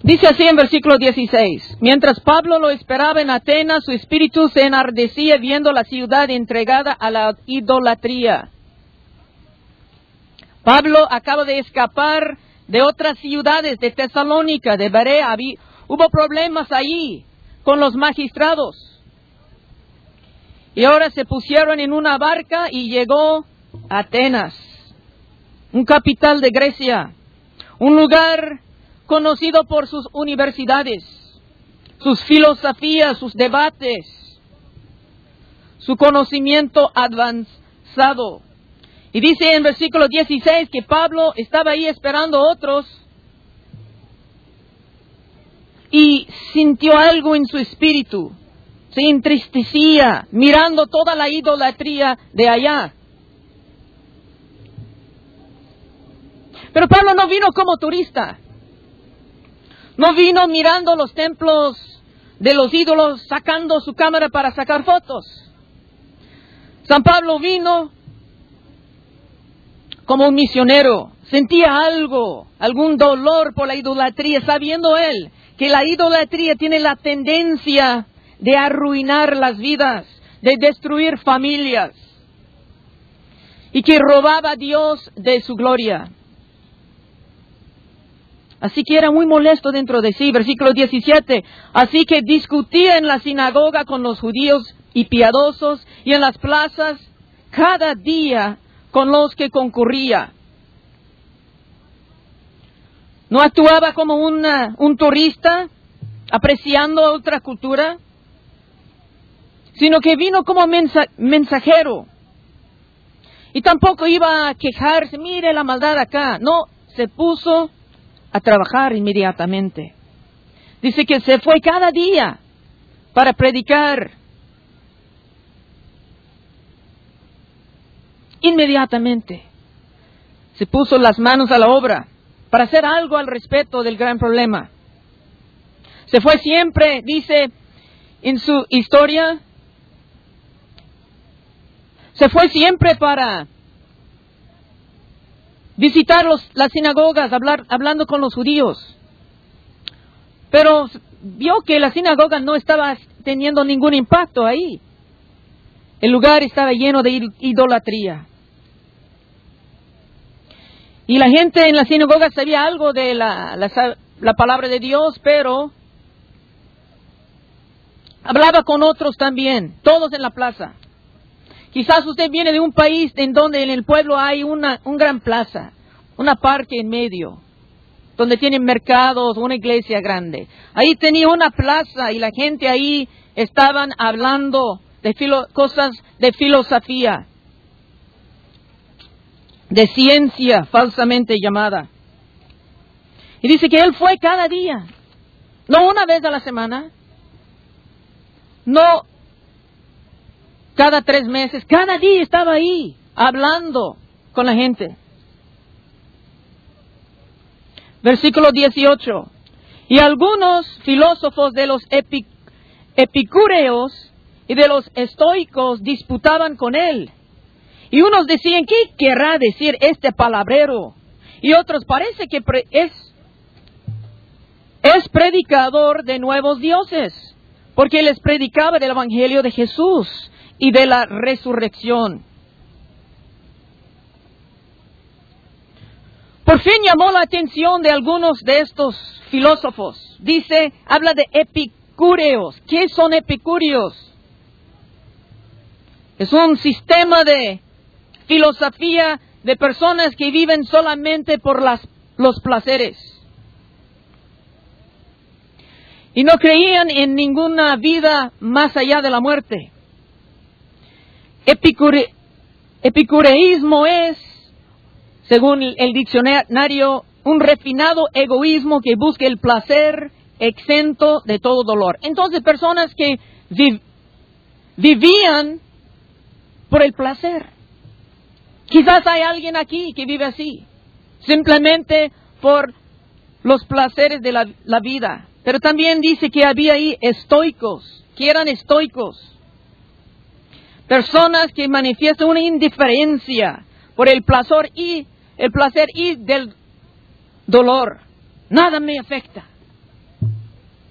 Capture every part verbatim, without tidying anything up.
Dice así en versículo dieciséis. Mientras Pablo lo esperaba en Atenas, su espíritu se enardecía viendo la ciudad entregada a la idolatría. Pablo acaba de escapar de otras ciudades, de Tesalónica, de Berea. Había, hubo problemas allí con los magistrados. Y ahora se pusieron en una barca y llegó a Atenas, un capital de Grecia, un lugar conocido por sus universidades, sus filosofías, sus debates, su conocimiento avanzado. Y dice en versículo dieciséis que Pablo estaba ahí esperando a otros y sintió algo en su espíritu. Se entristecía mirando toda la idolatría de allá. Pero Pablo no vino como turista. No vino mirando los templos de los ídolos, sacando su cámara para sacar fotos. San Pablo vino como un misionero. Sentía algo, algún dolor por la idolatría, sabiendo él que la idolatría tiene la tendencia de arruinar las vidas, de destruir familias, y que robaba a Dios de su gloria. Así que era muy molesto dentro de sí. Versículo diecisiete. Así que discutía en la sinagoga con los judíos y piadosos y en las plazas cada día con los que concurría. No actuaba como una, un turista apreciando otra cultura, sino que vino como mensa, mensajero. Y tampoco iba a quejarse, mire la maldad acá. No, se puso a trabajar inmediatamente. Dice que se fue cada día para predicar. Inmediatamente se puso las manos a la obra para hacer algo al respecto del gran problema. Se fue siempre, dice en su historia, se fue siempre para visitar los, las sinagogas, hablar, hablando con los judíos. Pero vio que la sinagoga no estaba teniendo ningún impacto ahí. El lugar estaba lleno de idolatría. Y la gente en la sinagoga sabía algo de la, la, la palabra de Dios, pero hablaba con otros también, todos en la plaza. Quizás usted viene de un país en donde en el pueblo hay una un gran plaza, una parque en medio, donde tienen mercados, una iglesia grande. Ahí tenía una plaza y la gente ahí estaban hablando de filo, cosas de filosofía, de ciencia falsamente llamada. Y dice que él fue cada día, no una vez a la semana, no cada tres meses, cada día estaba ahí, hablando con la gente. Versículo dieciocho. Y algunos filósofos de los epi, epicúreos y de los estoicos disputaban con él. Y unos decían, ¿qué querrá decir este palabrero? Y otros, parece que pre- es, es predicador de nuevos dioses, porque les predicaba del evangelio de Jesús y de la resurrección. Por fin llamó la atención de algunos de estos filósofos. Dice, habla de epicúreos. ¿Qué son epicúreos? Es un sistema de filosofía de personas que viven solamente por las, los placeres. Y no creían en ninguna vida más allá de la muerte. Epicure, epicureísmo es, según el diccionario, un refinado egoísmo que busca el placer exento de todo dolor. Entonces, personas que vi, vivían por el placer. Quizás hay alguien aquí que vive así, simplemente por los placeres de la, la vida. Pero también dice que había ahí estoicos, que eran estoicos. Personas que manifiestan una indiferencia por el placer y el placer y del dolor. Nada me afecta.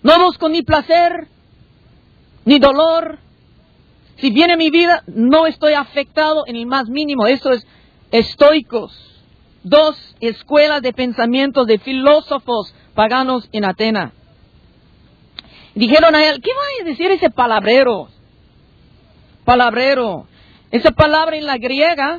No busco ni placer, ni dolor. Si viene mi vida, no estoy afectado en el más mínimo. Eso es estoicos. Dos escuelas de pensamiento de filósofos paganos en Atenas. Dijeron a él, ¿qué va a decir ese palabrero? Palabrero. Esa palabra en la griega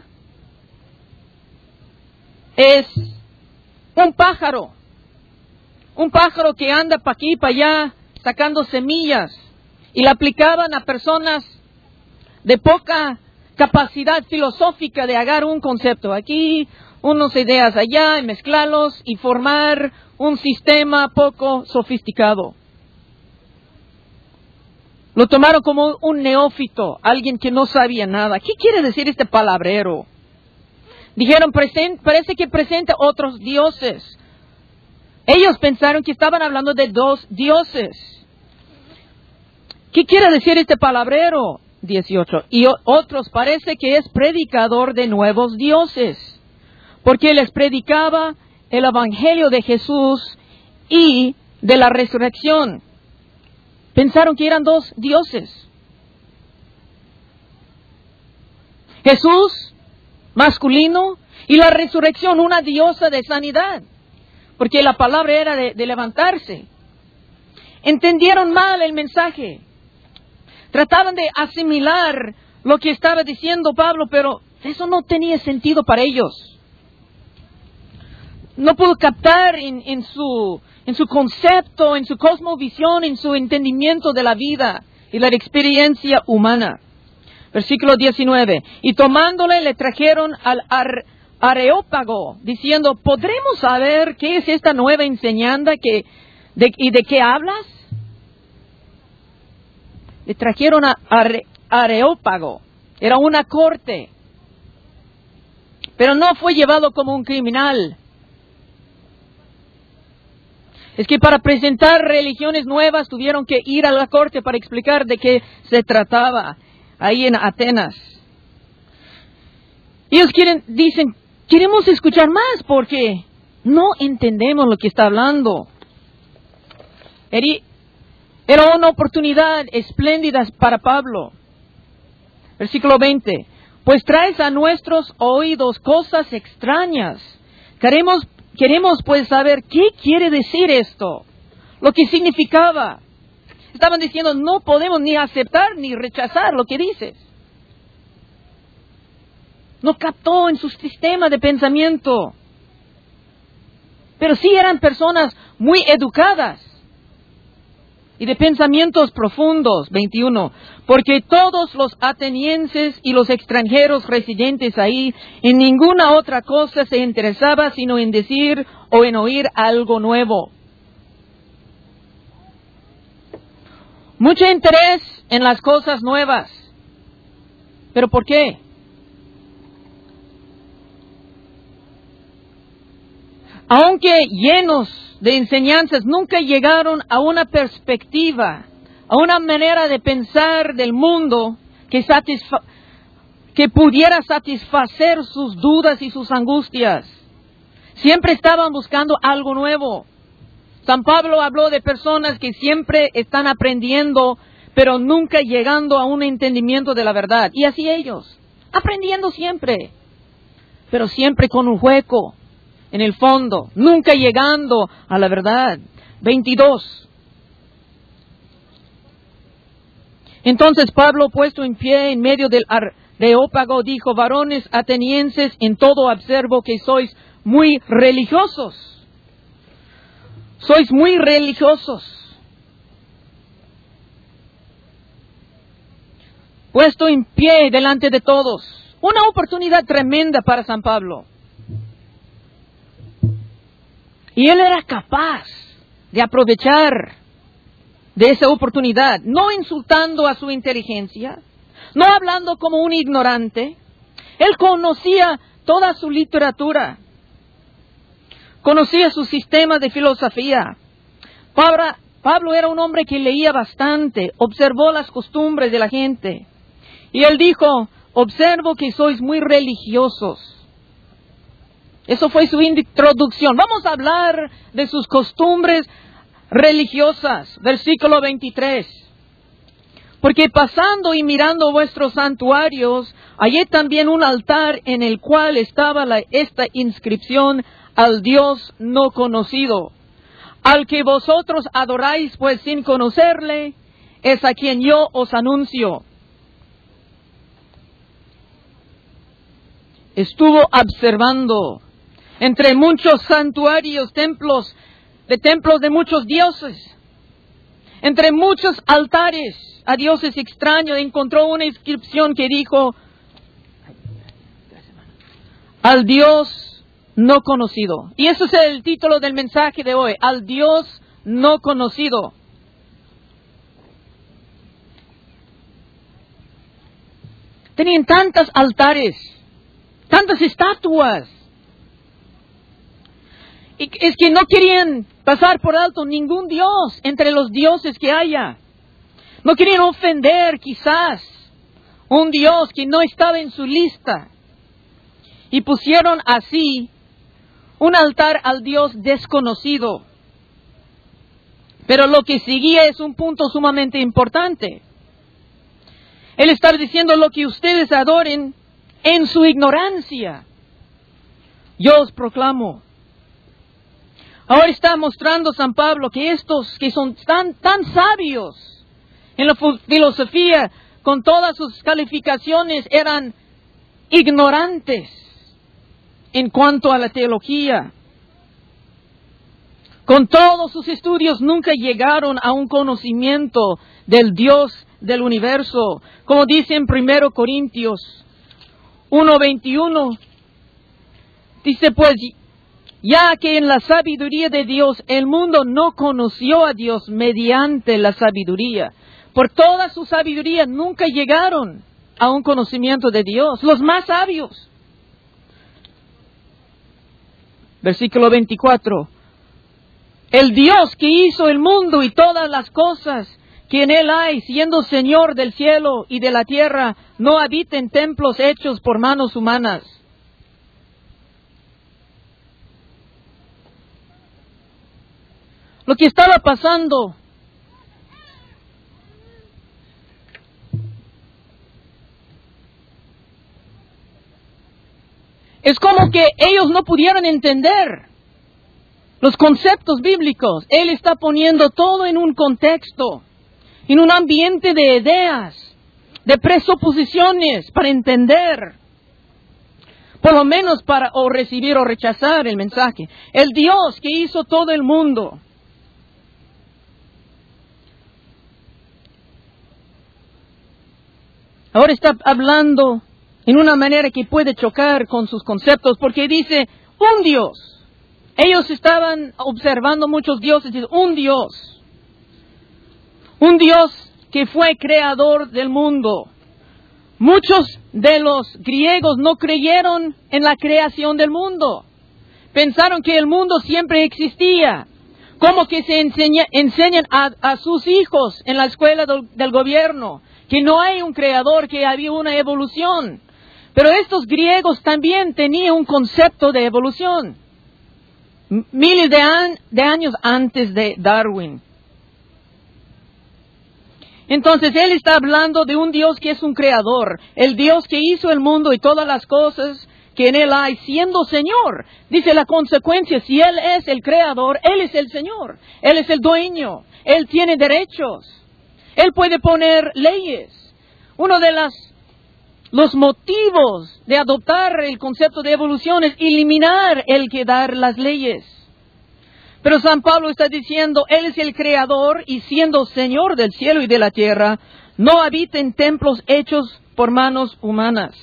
es un pájaro. Un pájaro que anda para aquí y para allá sacando semillas. Y la aplicaban a personas de poca capacidad filosófica de agarrar un concepto aquí, unas ideas allá, y mezclarlos y formar un sistema poco sofisticado. Lo tomaron como un neófito, alguien que no sabía nada. ¿Qué quiere decir este palabrero? Dijeron, parece que presenta otros dioses. Ellos pensaron que estaban hablando de dos dioses. ¿Qué quiere decir este palabrero? dieciocho. Y otros parece que es predicador de nuevos dioses, porque les predicaba el evangelio de Jesús y de la resurrección. Pensaron que eran dos dioses. Jesús, masculino, y la resurrección, una diosa de sanidad, porque la palabra era de, de levantarse. Entendieron mal el mensaje. Trataban de asimilar lo que estaba diciendo Pablo, pero eso no tenía sentido para ellos. No pudo captar en, en, su, en su concepto, en su cosmovisión, en su entendimiento de la vida y la experiencia humana. Versículo diecinueve. Y tomándole le trajeron al ar, Areópago, diciendo, ¿podremos saber qué es esta nueva enseñanza que, de, y de qué hablas? Le trajeron a Are, Areópago. Era una corte. Pero no fue llevado como un criminal. Es que para presentar religiones nuevas tuvieron que ir a la corte para explicar de qué se trataba ahí en Atenas. Ellos quieren, dicen, queremos escuchar más porque no entendemos lo que está hablando. Era una oportunidad espléndida para Pablo. Versículo veinte. Pues traes a nuestros oídos cosas extrañas. Queremos, queremos pues saber qué quiere decir esto. Lo que significaba. Estaban diciendo, no podemos ni aceptar ni rechazar lo que dices. No captó en su sistema de pensamiento. Pero sí eran personas muy educadas. Y de pensamientos profundos, veintiuno, porque todos los atenienses y los extranjeros residentes ahí en ninguna otra cosa se interesaba sino en decir o en oír algo nuevo. Mucho interés en las cosas nuevas. ¿Pero por qué? Aunque llenos de enseñanzas, nunca llegaron a una perspectiva, a una manera de pensar del mundo que, satisfa- que pudiera satisfacer sus dudas y sus angustias. Siempre estaban buscando algo nuevo. San Pablo habló de personas que siempre están aprendiendo, pero nunca llegando a un entendimiento de la verdad. Y así ellos, aprendiendo siempre, pero siempre con un hueco en el fondo, nunca llegando a la verdad. veintidós. Entonces Pablo, puesto en pie en medio del Areópago, dijo, varones atenienses, en todo observo que sois muy religiosos. Sois muy religiosos. Puesto en pie delante de todos. Una oportunidad tremenda para San Pablo. Y él era capaz de aprovechar de esa oportunidad, no insultando a su inteligencia, no hablando como un ignorante. Él conocía toda su literatura, conocía su sistema de filosofía. Pablo, Pablo era un hombre que leía bastante, observó las costumbres de la gente. Y él dijo, observo que sois muy religiosos. Eso fue su introducción. Vamos a hablar de sus costumbres religiosas. Versículo veintitrés. Porque pasando y mirando vuestros santuarios, hallé también un altar en el cual estaba la, esta inscripción: al Dios no conocido, al que vosotros adoráis, pues sin conocerle, es a quien yo os anuncio. Estuvo observando entre muchos santuarios, templos, de templos de muchos dioses, entre muchos altares a dioses extraños, encontró una inscripción que dijo: al Dios no conocido. Y ese es el título del mensaje de hoy: al Dios no conocido. Tenían tantos altares, tantas estatuas, y es que no querían pasar por alto ningún dios entre los dioses que haya. No querían ofender quizás un dios que no estaba en su lista. Y pusieron así un altar al Dios desconocido. Pero lo que seguía es un punto sumamente importante. Él está diciendo: lo que ustedes adoren en su ignorancia, yo os proclamo. Ahora está mostrando San Pablo que estos que son tan, tan sabios en la filosofía, con todas sus calificaciones, eran ignorantes en cuanto a la teología. Con todos sus estudios nunca llegaron a un conocimiento del Dios del universo. Como dice en primero Corintios uno veintiuno, dice: pues ya que en la sabiduría de Dios el mundo no conoció a Dios mediante la sabiduría, por toda su sabiduría nunca llegaron a un conocimiento de Dios, los más sabios. Versículo veinticuatro. El Dios que hizo el mundo y todas las cosas que en él hay, siendo Señor del cielo y de la tierra, no habita en templos hechos por manos humanas. Lo que estaba pasando es como que ellos no pudieron entender los conceptos bíblicos. Él está poniendo todo en un contexto, en un ambiente de ideas, de presuposiciones, para entender, por lo menos para o recibir o rechazar el mensaje. El Dios que hizo todo el mundo. Ahora está hablando en una manera que puede chocar con sus conceptos, porque dice un Dios. Ellos estaban observando muchos dioses, dice un Dios. Un Dios que fue creador del mundo. Muchos de los griegos no creyeron en la creación del mundo. Pensaron que el mundo siempre existía. Como que se enseña, enseñan a, a sus hijos en la escuela del, del gobierno que no hay un creador, que había una evolución. Pero estos griegos también tenían un concepto de evolución. Miles de, an- de años antes de Darwin. Entonces él está hablando de un Dios que es un creador. El Dios que hizo el mundo y todas las cosas que en él hay, siendo Señor. Dice la consecuencia: si Él es el creador, Él es el Señor. Él es el dueño. Él tiene derechos. Él puede poner leyes. Uno de las, los motivos de adoptar el concepto de evolución es eliminar el que dar las leyes. Pero San Pablo está diciendo: Él es el creador y siendo Señor del cielo y de la tierra, no habita en templos hechos por manos humanas.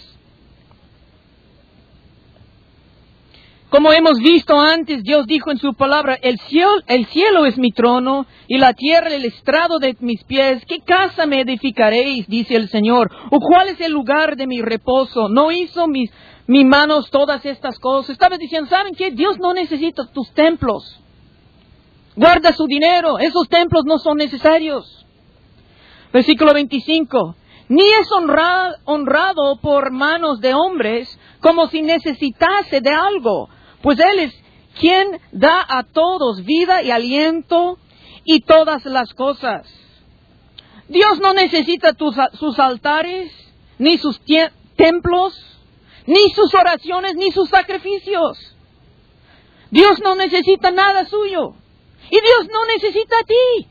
Como hemos visto antes, Dios dijo en su palabra: el cielo, el cielo es mi trono y la tierra el estrado de mis pies. ¿Qué casa me edificaréis? Dice el Señor. ¿O cuál es el lugar de mi reposo? ¿No hizo mis, mis manos todas estas cosas? Estaba diciendo: ¿saben qué? Dios no necesita tus templos. Guarda su dinero. Esos templos no son necesarios. Versículo veinticinco. Ni es honrado, honrado por manos de hombres como si necesitase de algo. Pues Él es quien da a todos vida y aliento y todas las cosas. Dios no necesita tus, sus altares, ni sus tie- templos, ni sus oraciones, ni sus sacrificios. Dios no necesita nada suyo. Y Dios no necesita a ti.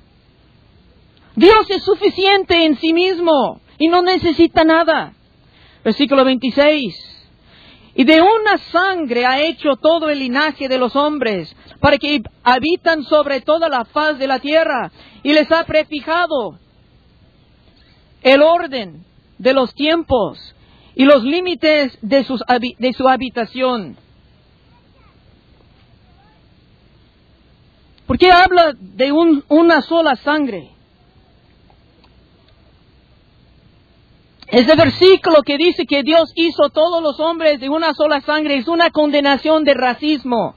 Dios es suficiente en sí mismo y no necesita nada. Versículo veintiséis. Y de una sangre ha hecho todo el linaje de los hombres, para que habitan sobre toda la faz de la tierra, y les ha prefijado el orden de los tiempos y los límites de, sus, de su habitación. ¿Por qué habla de un, una sola sangre? Ese versículo que dice que Dios hizo todos los hombres de una sola sangre es una condenación de racismo.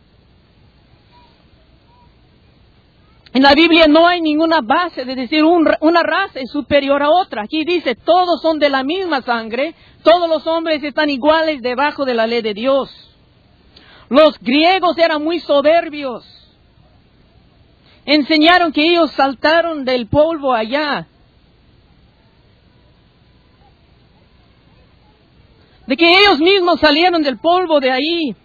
En la Biblia no hay ninguna base de decir un, una raza es superior a otra. Aquí dice, todos son de la misma sangre, todos los hombres están iguales debajo de la ley de Dios. Los griegos eran muy soberbios. Enseñaron que ellos saltaron del polvo allá. De que ellos mismos salieron del polvo de ahí.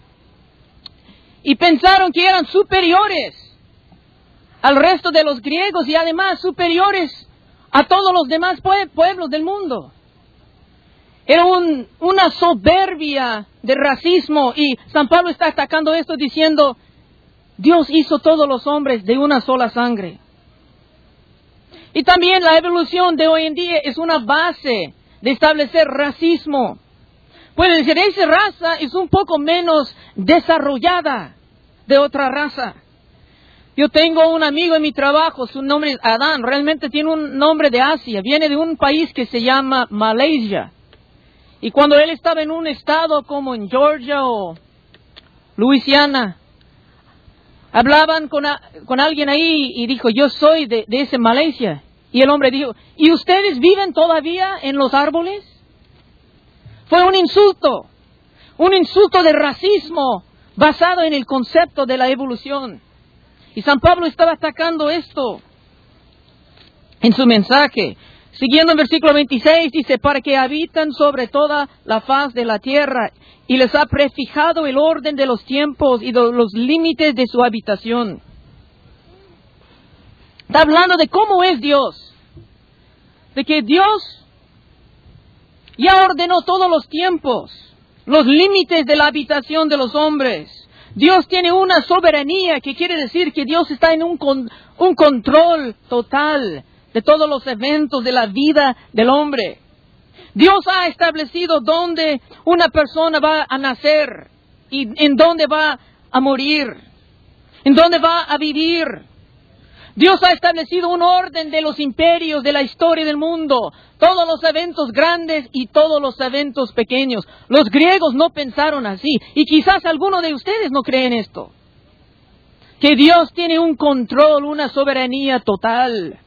Y pensaron que eran superiores al resto de los griegos y además superiores a todos los demás pue- pueblos del mundo. Era un, una soberbia de racismo y San Pablo está atacando esto diciendo, Dios hizo todos los hombres de una sola sangre. Y también la evolución de hoy en día es una base de establecer racismo. Pueden decir, esa raza es un poco menos desarrollada de otra raza. Yo tengo un amigo en mi trabajo, su nombre es Adán, realmente tiene un nombre de Asia, viene de un país que se llama Malaysia. Y cuando él estaba en un estado como en Georgia o Luisiana, hablaban con, a, con alguien ahí y dijo, yo soy de, de ese Malaysia. Y el hombre dijo, ¿y ustedes viven todavía en los árboles? Fue un insulto, un insulto de racismo basado en el concepto de la evolución. Y San Pablo estaba atacando esto en su mensaje. Siguiendo en versículo veintiséis, dice, para que habitan sobre toda la faz de la tierra, y les ha prefijado el orden de los tiempos y de los límites de su habitación. Está hablando de cómo es Dios. De que Dios ya ordenó todos los tiempos, los límites de la habitación de los hombres. Dios tiene una soberanía, que quiere decir que Dios está en un, con, un control total de todos los eventos de la vida del hombre. Dios ha establecido dónde una persona va a nacer y en dónde va a morir, en dónde va a vivir. Dios ha establecido un orden de los imperios, de la historia del mundo, todos los eventos grandes y todos los eventos pequeños. Los griegos no pensaron así, y quizás algunos de ustedes no creen esto. Que Dios tiene un control, una soberanía total.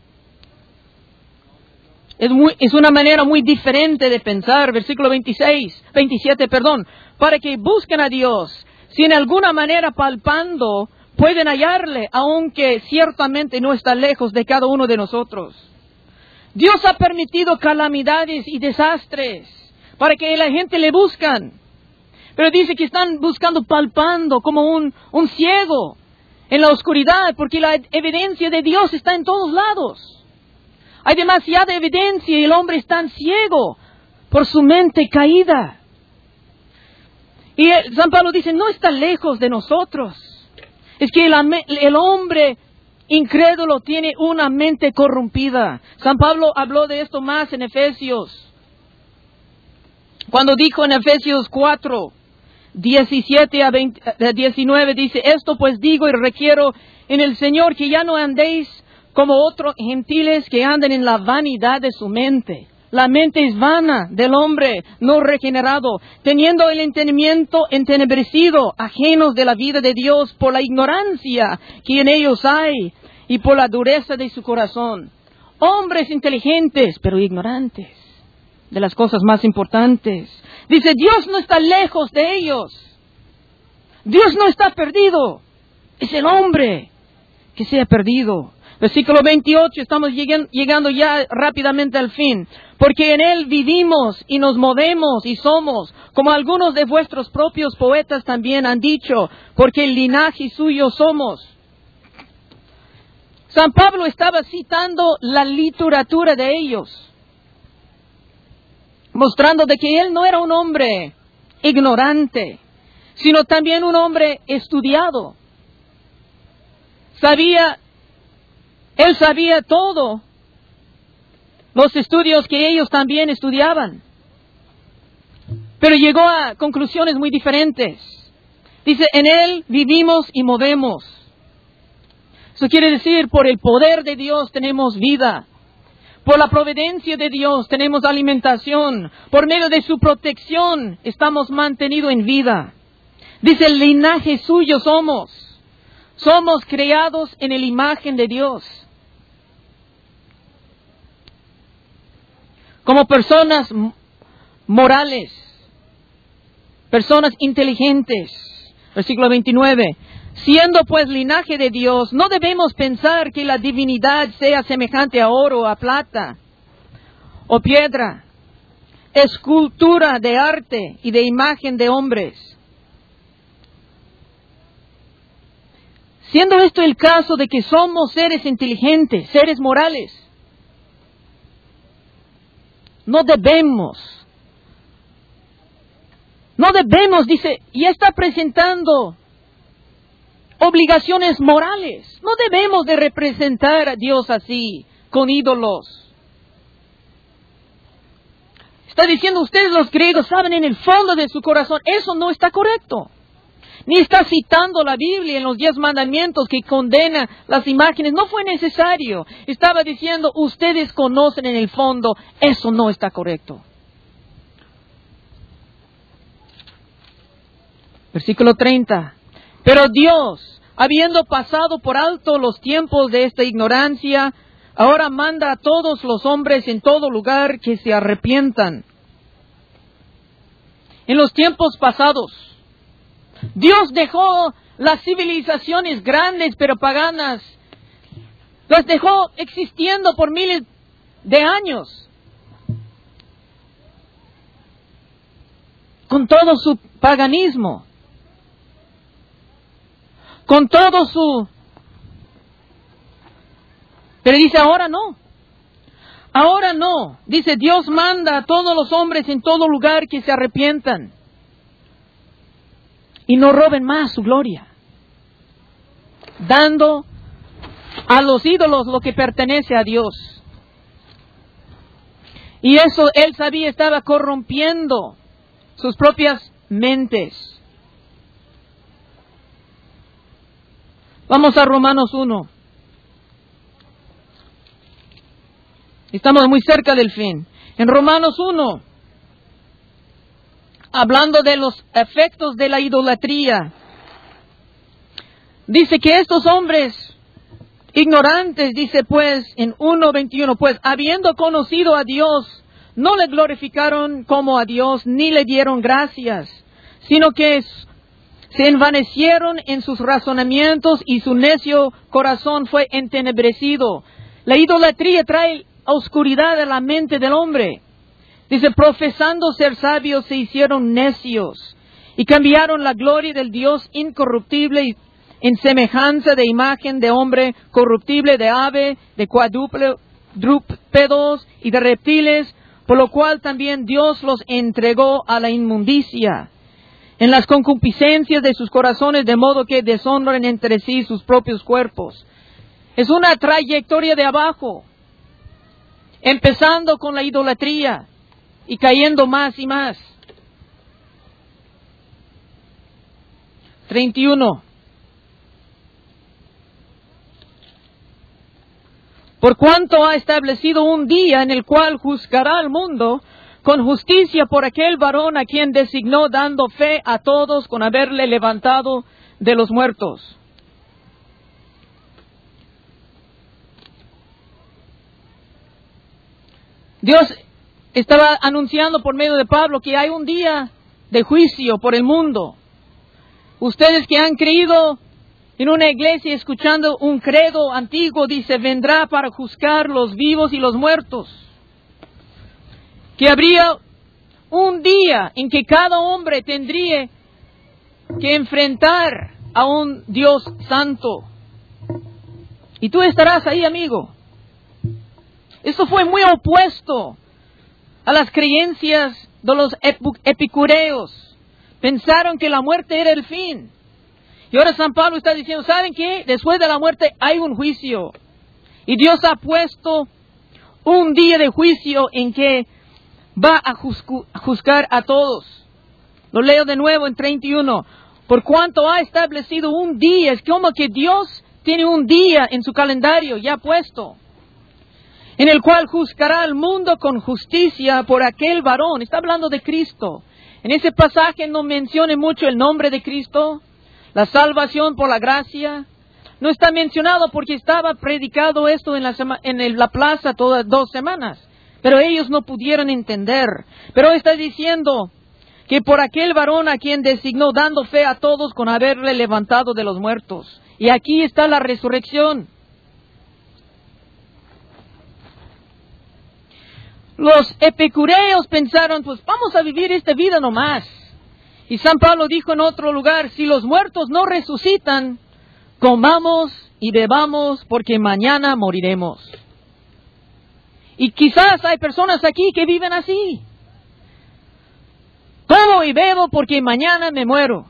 Es, muy, es una manera muy diferente de pensar. Versículo veintiséis, veintisiete, perdón. Para que busquen a Dios, si en alguna manera palpando pueden hallarle, aunque ciertamente no está lejos de cada uno de nosotros. Dios ha permitido calamidades y desastres para que la gente le buscan. Pero dice que están buscando palpando como un, un ciego en la oscuridad, porque la evidencia de Dios está en todos lados. Hay demasiada evidencia y el hombre está ciego por su mente caída. Y San Pablo dice, no está lejos de nosotros. Es que el, el hombre incrédulo tiene una mente corrompida. San Pablo habló de esto más en Efesios. Cuando dijo en Efesios cuatro, diecisiete a diecinueve, dice, esto pues digo y requiero en el Señor que ya no andéis como otros gentiles que andan en la vanidad de su mente. La mente es vana del hombre no regenerado, teniendo el entendimiento entenebrecido, ajenos de la vida de Dios por la ignorancia que en ellos hay y por la dureza de su corazón. Hombres inteligentes, pero ignorantes de las cosas más importantes. Dice, Dios no está lejos de ellos. Dios no está perdido. Es el hombre que sea perdido. Versículo veintiocho, estamos llegando ya rápidamente al fin. Porque en Él vivimos y nos movemos y somos, como algunos de vuestros propios poetas también han dicho, porque el linaje suyo somos. San Pablo estaba citando la literatura de ellos, mostrando de que él no era un hombre ignorante, sino también un hombre estudiado. Sabía, él sabía todo, los estudios que ellos también estudiaban, pero llegó a conclusiones muy diferentes. Dice, en Él vivimos y movemos. Eso quiere decir, por el poder de Dios tenemos vida. Por la providencia de Dios tenemos alimentación. Por medio de su protección estamos mantenidos en vida. Dice, el linaje suyo somos. Somos creados en la imagen de Dios. Como personas morales, personas inteligentes. Versículo veintinueve. Siendo pues linaje de Dios, no debemos pensar que la divinidad sea semejante a oro, a plata o piedra, escultura de arte y de imagen de hombres. Siendo esto el caso de que somos seres inteligentes, seres morales, no debemos, no debemos, dice, y está presentando obligaciones morales. No debemos de representar a Dios así, con ídolos. Está diciendo, ustedes los griegos saben en el fondo de su corazón, eso no está correcto. Ni está citando la Biblia en los diez mandamientos que condena las imágenes. No fue necesario. Estaba diciendo, ustedes conocen en el fondo, eso no está correcto. Versículo treinta. Pero Dios, habiendo pasado por alto los tiempos de esta ignorancia, ahora manda a todos los hombres en todo lugar que se arrepientan. En los tiempos pasados, Dios dejó las civilizaciones grandes pero paganas, las dejó existiendo por miles de años, con todo su paganismo, con todo su... Pero dice, ahora no. Ahora no. Dice, Dios manda a todos los hombres en todo lugar que se arrepientan. Y no roben más su gloria. Dando a los ídolos lo que pertenece a Dios. Y eso él sabía, estaba corrompiendo sus propias mentes. Vamos a Romanos uno. Estamos muy cerca del fin. En Romanos uno, hablando de los efectos de la idolatría, dice que estos hombres ignorantes, dice pues en uno veintiuno, pues habiendo conocido a Dios, no le glorificaron como a Dios, ni le dieron gracias, sino que se envanecieron en sus razonamientos y su necio corazón fue entenebrecido. La idolatría trae oscuridad a la mente del hombre. Dice, profesando ser sabios se hicieron necios y cambiaron la gloria del Dios incorruptible en semejanza de imagen de hombre corruptible, de ave, de cuadrúpedos y de reptiles, por lo cual también Dios los entregó a la inmundicia en las concupiscencias de sus corazones, de modo que deshonren entre sí sus propios cuerpos. Es una trayectoria de abajo, empezando con la idolatría y cayendo más y más. treinta y uno. Por cuanto ha establecido un día en el cual juzgará al mundo con justicia por aquel varón a quien designó, dando fe a todos con haberle levantado de los muertos. Dios estaba anunciando por medio de Pablo que hay un día de juicio por el mundo. Ustedes que han creído en una iglesia escuchando un credo antiguo, dice, vendrá para juzgar los vivos y los muertos. Que habría un día en que cada hombre tendría que enfrentar a un Dios santo. Y tú estarás ahí, amigo. Esto fue muy opuesto a las creencias de los epicureos. Pensaron que la muerte era el fin. Y ahora San Pablo está diciendo, ¿saben qué? Después de la muerte hay un juicio. Y Dios ha puesto un día de juicio en que va a juzgar a todos. Lo leo de nuevo en treinta y uno. Por cuanto ha establecido un día, es como que Dios tiene un día en su calendario ya puesto, en el cual juzgará al mundo con justicia por aquel varón. Está hablando de Cristo. En ese pasaje no menciona mucho el nombre de Cristo. La salvación por la gracia no está mencionado porque estaba predicado esto en la, sema, en el, la plaza todas dos semanas. Pero ellos no pudieron entender. Pero está diciendo que por aquel varón a quien designó, dando fe a todos con haberle levantado de los muertos. Y aquí está la resurrección. Los epicureos pensaron, pues vamos a vivir esta vida nomás. Y San Pablo dijo en otro lugar, si los muertos no resucitan, comamos y bebamos porque mañana moriremos. Y quizás hay personas aquí que viven así. Como y bebo porque mañana me muero.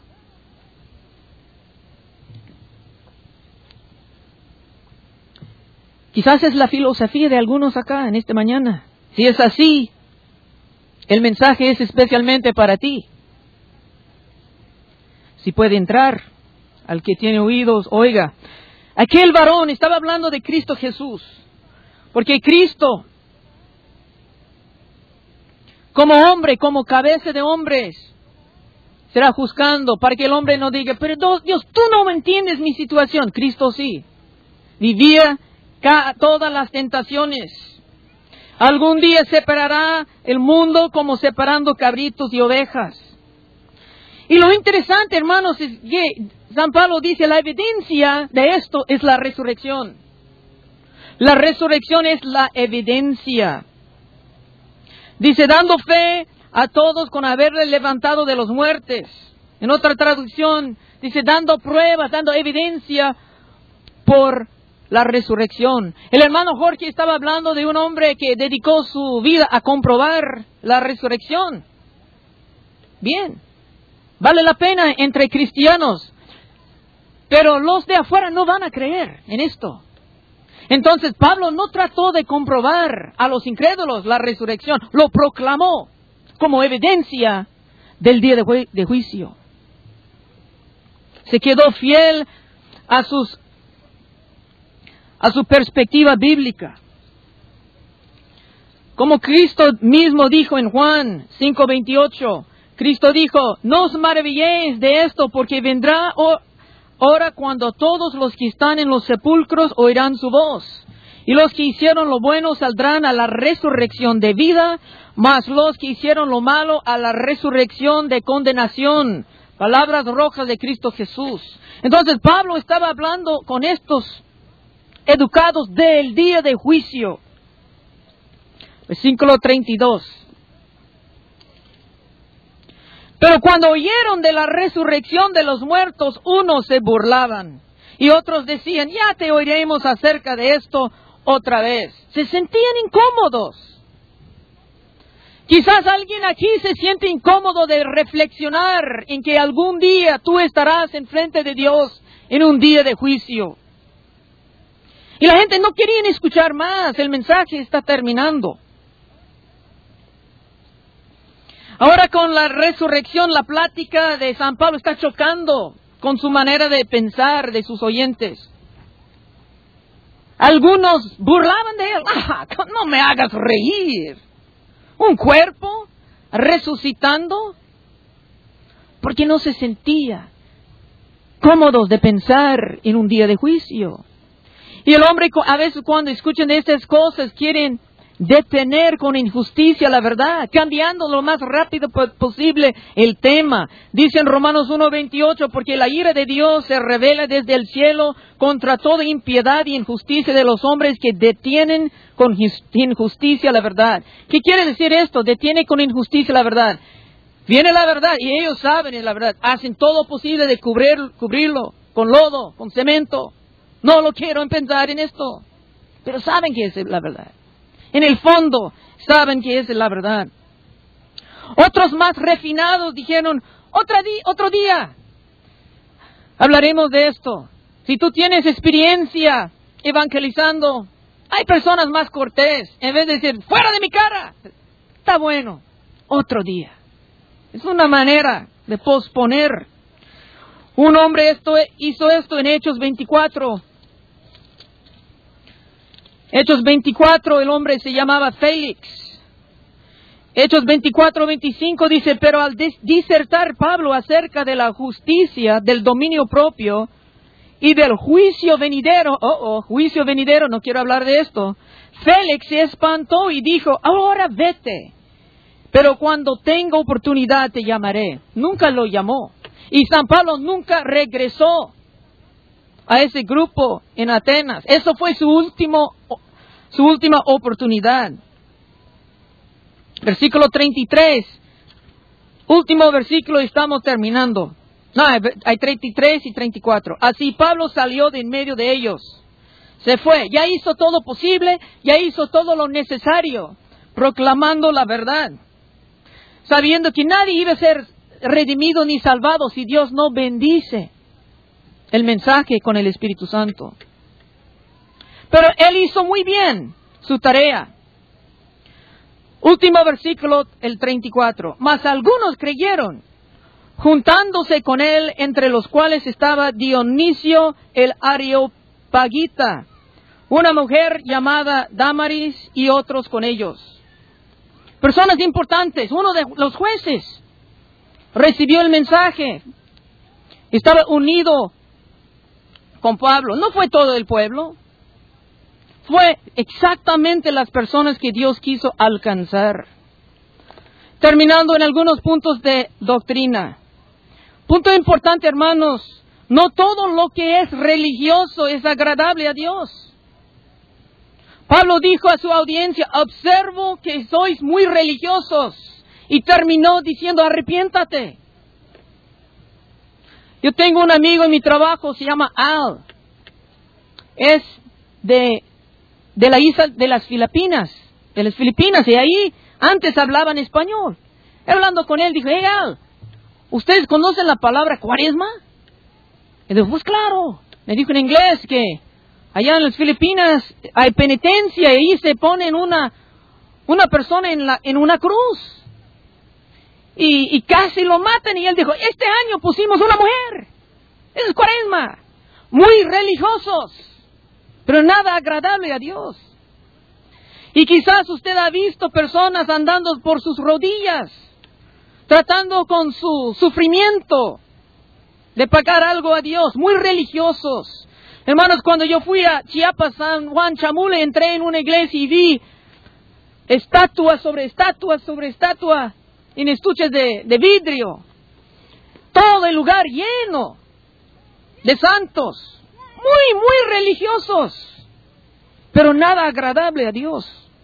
Quizás es la filosofía de algunos acá en esta mañana. Si es así, el mensaje es especialmente para ti. Si puede entrar, al que tiene oídos, oiga. Aquel varón estaba hablando de Cristo Jesús. Porque Cristo, como hombre, como cabeza de hombres, será juzgando para que el hombre no diga, pero Dios, tú no me entiendes mi situación. Cristo sí. Vivía todas las tentaciones. Algún día separará el mundo como separando cabritos y ovejas. Y lo interesante, hermanos, es que San Pablo dice, la evidencia de esto es la resurrección. La resurrección es la evidencia. Dice, dando fe a todos con haberle levantado de los muertos. En otra traducción, dice, dando pruebas, dando evidencia por la resurrección. El hermano Jorge estaba hablando de un hombre que dedicó su vida a comprobar la resurrección. Bien. Vale la pena entre cristianos, pero los de afuera no van a creer en esto. Entonces Pablo no trató de comprobar a los incrédulos la resurrección, lo proclamó como evidencia del día de, ju- de juicio. Se quedó fiel a sus a su perspectiva bíblica. Como Cristo mismo dijo en Juan cinco veintiocho, Cristo dijo, no os maravilléis de esto, porque vendrá hora cuando todos los que están en los sepulcros oirán su voz. Y los que hicieron lo bueno saldrán a la resurrección de vida, mas los que hicieron lo malo a la resurrección de condenación. Palabras rojas de Cristo Jesús. Entonces Pablo estaba hablando con estos educados del día de juicio. Versículo treinta y dos. Pero cuando oyeron de la resurrección de los muertos, unos se burlaban y otros decían, ya te oiremos acerca de esto otra vez. Se sentían incómodos. Quizás alguien aquí se siente incómodo de reflexionar en que algún día tú estarás enfrente de Dios en un día de juicio. Y la gente no quería escuchar más, el mensaje está terminando. Ahora con la resurrección, la plática de San Pablo está chocando con su manera de pensar de sus oyentes. Algunos burlaban de él. ¡Ah, no me hagas reír! ¿Un cuerpo resucitando? Porque no se sentía cómodos de pensar en un día de juicio. Y el hombre a veces cuando escuchan de estas cosas quieren detener con injusticia la verdad, cambiando lo más rápido posible el tema. Dice en Romanos uno veintiocho, porque la ira de Dios se revela desde el cielo contra toda impiedad y injusticia de los hombres que detienen con injusticia la verdad. ¿Qué quiere decir esto? Detiene con injusticia la verdad. Viene la verdad y ellos saben es la verdad. Hacen todo posible de cubrir, cubrirlo con lodo, con cemento. No lo quiero pensar en esto. Pero saben que es la verdad. En el fondo, saben que es la verdad. Otros más refinados dijeron, Otra di- otro día, hablaremos de esto. Si tú tienes experiencia evangelizando, hay personas más cortés. En vez de decir, fuera de mi cara, está bueno, otro día. Es una manera de posponer. Un hombre esto, hizo esto en Hechos veinticuatro. Hechos veinticuatro, el hombre se llamaba Félix. Hechos veinticuatro veinticinco dice, pero al dis- disertar Pablo acerca de la justicia, del dominio propio y del juicio venidero, oh, oh, juicio venidero, no quiero hablar de esto, Félix se espantó y dijo, ahora vete, pero cuando tenga oportunidad te llamaré. Nunca lo llamó. Y San Pablo nunca regresó a ese grupo en Atenas. Eso fue su último, su última oportunidad. Versículo treinta y tres. Último versículo, estamos terminando. No, hay treinta y tres y treinta y cuatro. Así Pablo salió de en medio de ellos. Se fue. Ya hizo todo posible, ya hizo todo lo necesario, proclamando la verdad, sabiendo que nadie iba a ser redimido ni salvado si Dios no bendice el mensaje con el Espíritu Santo. Pero él hizo muy bien su tarea. Último versículo, el treinta y cuatro. Mas algunos creyeron, juntándose con él, entre los cuales estaba Dionisio el Areopagita, una mujer llamada Damaris y otros con ellos. Personas importantes. Uno de los jueces recibió el mensaje. Estaba unido con Pablo. No fue todo el pueblo. Fue exactamente las personas que Dios quiso alcanzar. Terminando en algunos puntos de doctrina. Punto importante, hermanos. No todo lo que es religioso es agradable a Dios. Pablo dijo a su audiencia, observo que sois muy religiosos. Y terminó diciendo, arrepiéntate. Yo tengo un amigo en mi trabajo, se llama Al. Es de, de la isla de las Filipinas. De las Filipinas. Y ahí antes hablaban español. Hablando con él, dije, hey Al, ¿ustedes conocen la palabra cuaresma? Y dijo, pues claro. Me dijo en inglés que allá en las Filipinas hay penitencia y ahí se ponen una, una persona en, la, en una cruz. Y, y casi lo matan. Y él dijo, este año pusimos una mujer. Eso es cuaresma. Muy religiosos, pero nada agradable a Dios. Y quizás usted ha visto personas andando por sus rodillas, tratando con su sufrimiento de pagar algo a Dios. Muy religiosos. Hermanos, cuando yo fui a Chiapas, San Juan Chamule, entré en una iglesia y vi estatua sobre estatua sobre estatua en estuches de, de vidrio. Todo el lugar lleno de santos. Muy, muy religiosos. Pero nada agradable a Dios.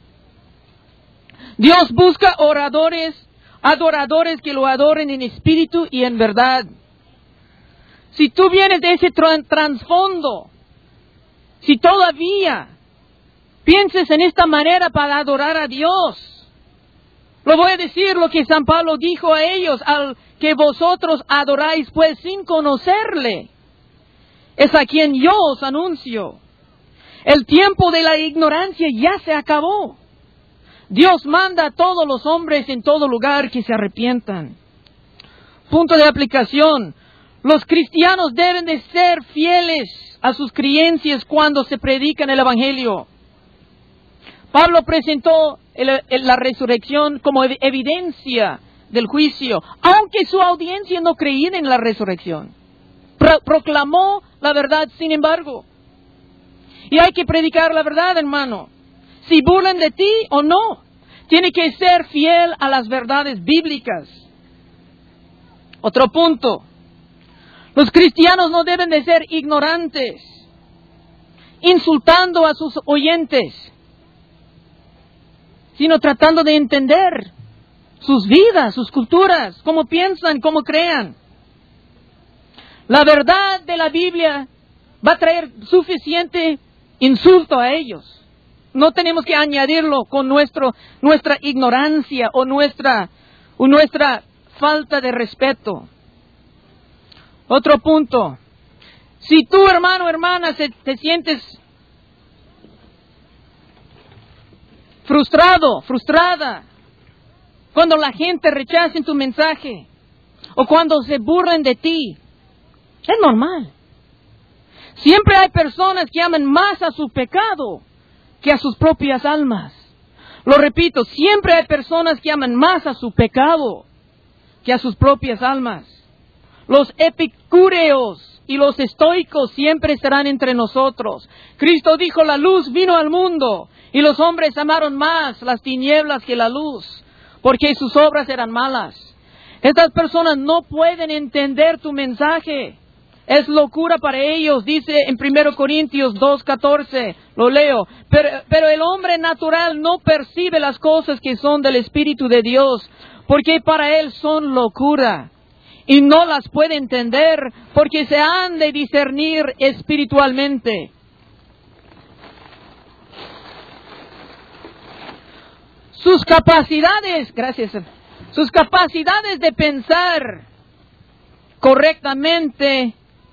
Dios busca oradores, adoradores que lo adoren en espíritu y en verdad. Si tú vienes de ese tra- trasfondo, si todavía pienses en esta manera para adorar a Dios, lo voy a decir lo que San Pablo dijo a ellos, al que vosotros adoráis pues sin conocerle, es a quien yo os anuncio. El tiempo de la ignorancia ya se acabó. Dios manda a todos los hombres en todo lugar que se arrepientan. Punto de aplicación. Los cristianos deben de ser fieles a sus creencias cuando se predican el Evangelio. Pablo presentó el, el, la resurrección como ev- evidencia del juicio, aunque su audiencia no creía en la resurrección. Pro- proclamó la verdad, sin embargo. Y hay que predicar la verdad, hermano. si burlan de ti o no. Tiene que ser fiel a las verdades bíblicas. Otro punto. Los cristianos no deben de ser ignorantes, insultando a sus oyentes, sino tratando de entender sus vidas, sus culturas, cómo piensan, cómo crean. La verdad de la Biblia va a traer suficiente insulto a ellos. No tenemos que añadirlo con nuestro, nuestra ignorancia o nuestra, o nuestra falta de respeto. Otro punto. Si tú, hermano o hermana, se, te sientes frustrado, frustrada, cuando la gente rechace tu mensaje o cuando se burlen de ti, es normal. Siempre hay personas que aman más a su pecado que a sus propias almas. Lo repito, siempre hay personas que aman más a su pecado que a sus propias almas. Los epicúreos y los estoicos siempre estarán entre nosotros. Cristo dijo, la luz vino al mundo y los hombres amaron más las tinieblas que la luz, porque sus obras eran malas. Estas personas no pueden entender tu mensaje. Es locura para ellos, dice en primero Corintios dos catorce, lo leo. Pero, pero el hombre natural no percibe las cosas que son del Espíritu de Dios, porque para él son locura. Y no las puede entender, porque se han de discernir espiritualmente. Sus capacidades, gracias, sus capacidades de pensar correctamente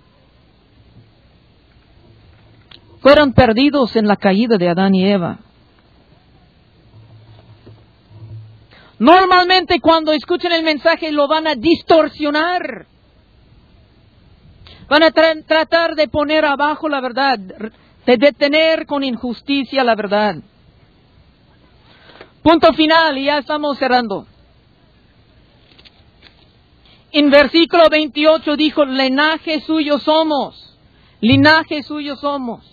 fueron perdidos en la caída de Adán y Eva. Normalmente cuando escuchan el mensaje lo van a distorsionar. Van a tra- tratar de poner abajo la verdad, de detener con injusticia la verdad. Punto final, y ya estamos cerrando. En versículo veintiocho dijo, linaje suyo somos, linaje suyo somos.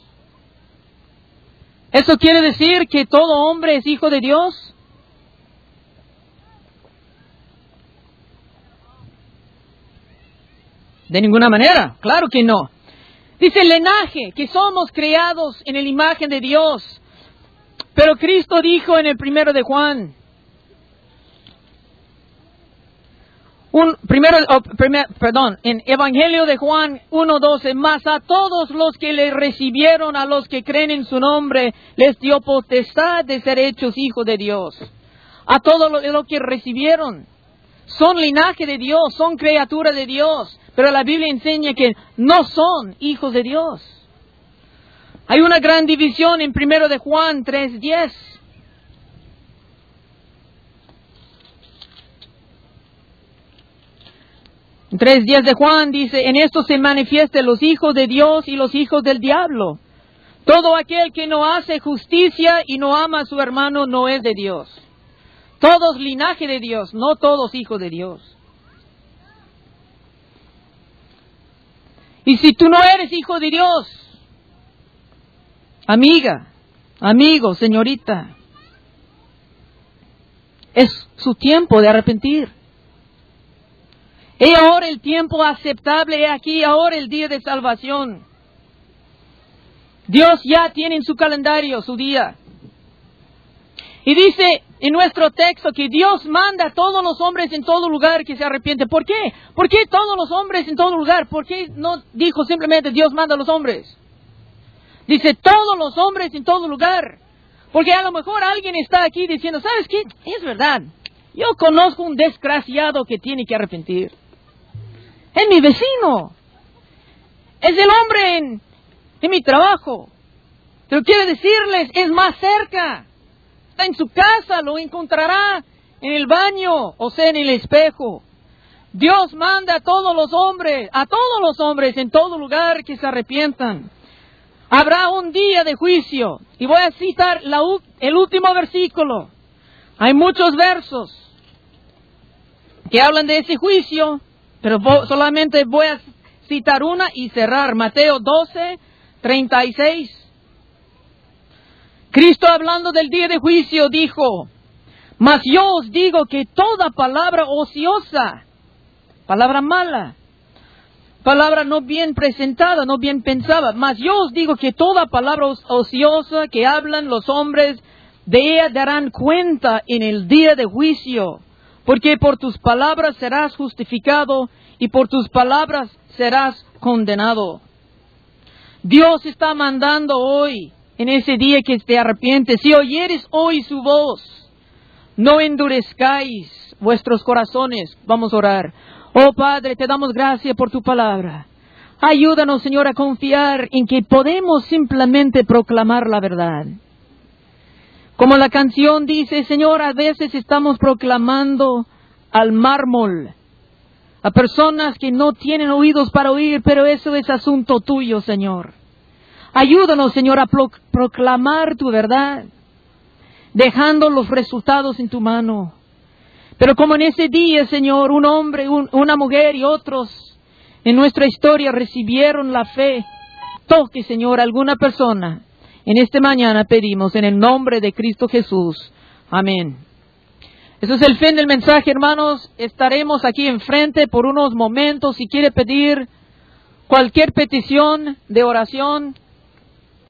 ¿Eso quiere decir que todo hombre es hijo de Dios? De ninguna manera, claro que no. Dice linaje, que somos creados en la imagen de Dios. Pero Cristo dijo en el primero de Juan, un, primero, oh, primer, perdón, en Evangelio de Juan uno doce, mas a todos los que le recibieron, a los que creen en su nombre, les dio potestad de ser hechos hijos de Dios. A todos los lo que recibieron. Son linaje de Dios, son criatura de Dios, pero la Biblia enseña que no son hijos de Dios. Hay una gran división en primero de Juan tres diez. En tres diez de Juan dice, en esto se manifiestan los hijos de Dios y los hijos del diablo. Todo aquel que no hace justicia y no ama a su hermano no es de Dios. Todos linaje de Dios, no todos hijos de Dios. Y si tú no eres hijo de Dios, amiga, amigo, señorita, es su tiempo de arrepentir. He ahora el tiempo aceptable, he aquí ahora el día de salvación. Dios ya tiene en su calendario su día. Y dice en nuestro texto que Dios manda a todos los hombres en todo lugar que se arrepienten. ¿Por qué? ¿Por qué todos los hombres en todo lugar? ¿Por qué no dijo simplemente Dios manda a los hombres? Dice todos los hombres en todo lugar. Porque a lo mejor alguien está aquí diciendo, ¿sabes qué? Es verdad. Yo conozco un desgraciado que tiene que arrepentir. Es mi vecino. Es el hombre en, en mi trabajo. Pero quiero decirles, es más cerca. Está en su casa, lo encontrará en el baño, o sea, en el espejo. Dios manda a todos los hombres, a todos los hombres en todo lugar que se arrepientan. Habrá un día de juicio. Y voy a citar la, el último versículo. Hay muchos versos que hablan de ese juicio, pero solamente voy a citar una y cerrar. Mateo doce, treinta y seis. Cristo, hablando del día de juicio, dijo: mas yo os digo que toda palabra ociosa, palabra mala, palabra no bien presentada, no bien pensada, mas yo os digo que toda palabra ociosa que hablan los hombres, de ella darán cuenta en el día de juicio, porque por tus palabras serás justificado y por tus palabras serás condenado. Dios está mandando hoy, en ese día, que te arrepientes. Si oyeres hoy su voz, no endurezcáis vuestros corazones. Vamos a orar. Oh Padre, te damos gracias por tu palabra. Ayúdanos, Señor, a confiar en que podemos simplemente proclamar la verdad. Como la canción dice, Señor, a veces estamos proclamando al mármol, a personas que no tienen oídos para oír, pero eso es asunto tuyo, Señor. Ayúdanos, Señor, a pro- proclamar tu verdad, dejando los resultados en tu mano. Pero como en ese día, Señor, un hombre, un, una mujer y otros en nuestra historia recibieron la fe, toque, Señor, a alguna persona. En esta mañana pedimos en el nombre de Cristo Jesús. Amén. Eso es el fin del mensaje, hermanos. Estaremos aquí enfrente por unos momentos. Si quiere pedir cualquier petición de oración,